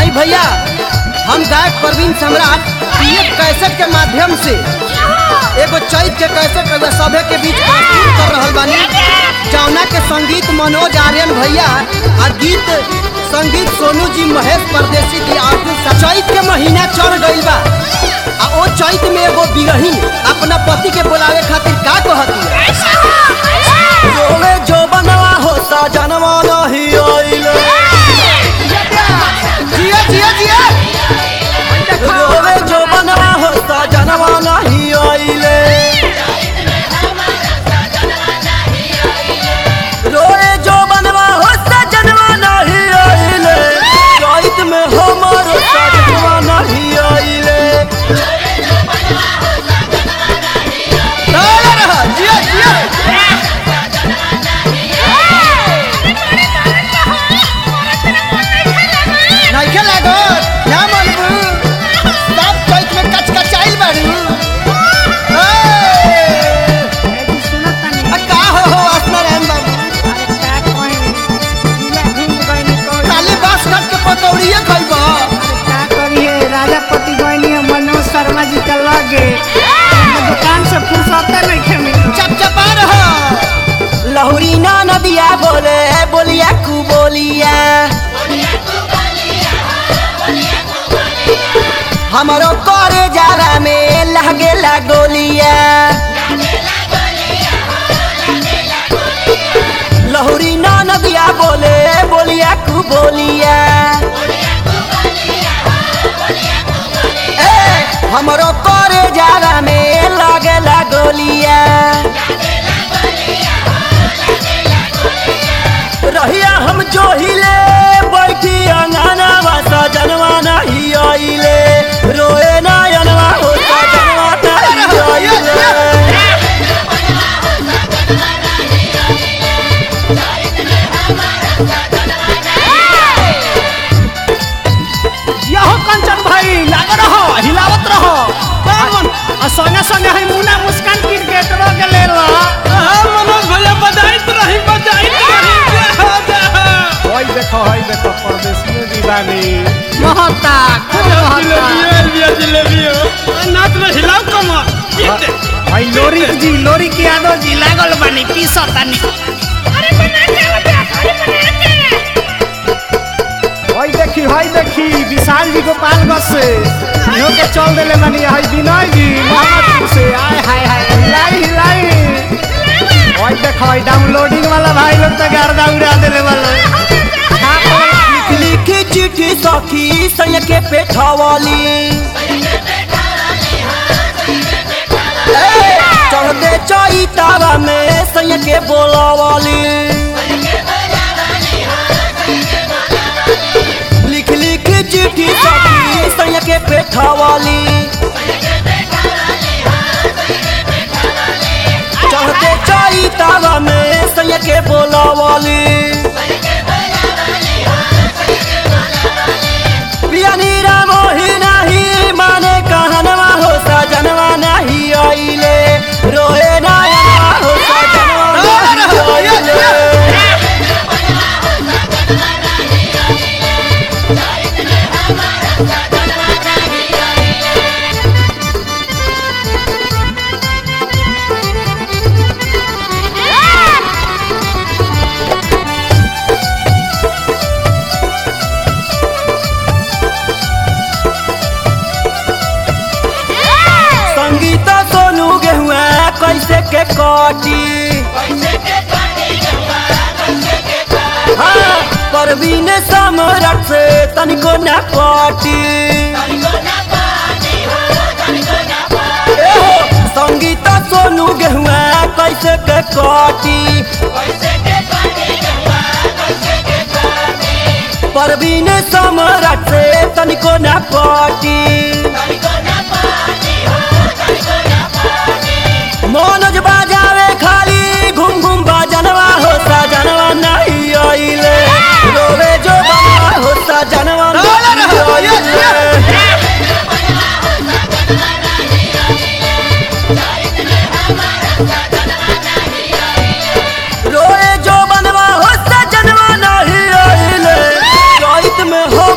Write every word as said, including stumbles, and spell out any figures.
आई भैया हम गायक प्रवीण सम्राट पीएफ कैसेट के माध्यम से एगो चैत के कैसेट रउआ सभे के बीच प्रस्तुत कर रहल बानी। जौना के संगीत मनोज आर्यन भैया और गीत संगीत सोनू जी महेश परदेसी की आर्टिस्ट। चैत के महीना चढ़ गइल बा आ ओ चैत में एगो बिरहीन अपना पति के बुलावे खातिर का कहती रोवे जो बनवा होता जनवा नहीं आइले जिया जिया जिया रोवे जो बनवा होता जनवा नहीं आइले रोवे जो बनवा होता जनवा नहीं आइले चैत में हमारो जनवा नहीं आइले जिया जिया नहीं लागो क्या मनबू सब चैत में कच कचाइल बाड़ू का हो हो असनारायण बाबू काली बास काट के पकौड़िए खइबा का करिए राजापति गइनी मनोज शर्मा जी के लगे दुकान से फुर्सत नहीं खेमी चपचपा रहो लहुरी ना नदिया बोले बोलिया कु बोलिया हमारो करे जारा में लगे ला गोलिया लहुरी ना नदिया बोले बोलिया कु बोलिया ए हमारो करे जारा में लगे ला गोलिया रहिया हम जो हिले बैठी अंगना वासा जनवा नहीं आइले रोए ना जनवा होता जनवा नहीं आइले यहो कंचन भाई लाग रहो हिलावत रहो आ संगे संगे है मुना मुस्कान क्रिकेटर के ले लो हां मनोज भैया बजाइत रही बजाइत रही होई देखो होई देखो परदेसी में दीवानी महता खूब महता जलेबी जलेबी नाच में हिलाओ कमर भाई लोरी जी लोरी के यादव जी लागल बानी पीसतानी अरे बना के अरे बना के होई देखी होई देखी विशाल जी गोपालगंज से इहो के चल देले मानी है विनय जी मोहम्मदपुर से आय हाय हाय हिलाई हिलाई होई देखो डाउनलोडिंग वाला भाई लोग तो गर्दा उड़ा देले वाला लिख लिख चिट्ठी सखी सैया के पेठवाली चढ़ते चैतावा में सैया के बोलावाली लिख लिख चिट्ठी सखी सैया के पेठवाली चढ़ते चैतावा में सैया के बोलावाली पियानीरा मोही नहीं माने कहनवा हो सजनवा नहीं आइले रोए ना हो सजनवा नहीं आइले संगीता सोनू गेहुआ कैसे के काटी हाँ परवीन सम्राट से तनिको न पाटी संगीता सोनू गेहुआ कैसे के काटी परवीन सम्राट से तनिको न पाटी मनोज बाजावे खाली घूम घूम बाजनवा होता जनवा नहीं आइले रोवे जो बनवा होता जनवा नहीं आइले रोए जो बनवा होता जनवा नहीं आइले चैत में हो